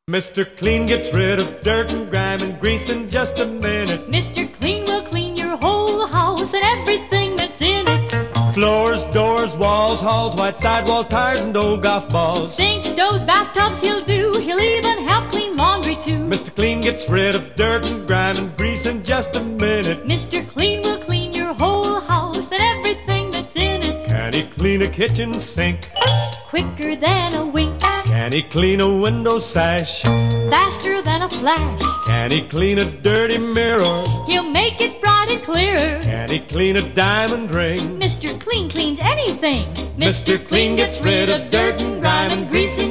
Mr. Clean gets rid of dirt and grime and grease in just a minute. Mr. Clean will clean your whole house and everything that's in it. Floors, doors, walls, halls, white sidewall tires and old golf balls. Sinks, stoves, bathtubs he'll do. He'll even help clean laundry too. Mr. Clean gets rid of dirt and grime and grease in just a minute. Mr. Clean will clean your whole house and everything that's in it. Can he clean a kitchen sink? Quicker than a wink. Can he clean a window sash? Faster than a flash. Can he clean a dirty mirror? He'll make it bright and clear. Can he clean a diamond ring? Mr. Clean cleans anything. Mr. Clean gets rid of dirt and grime and grease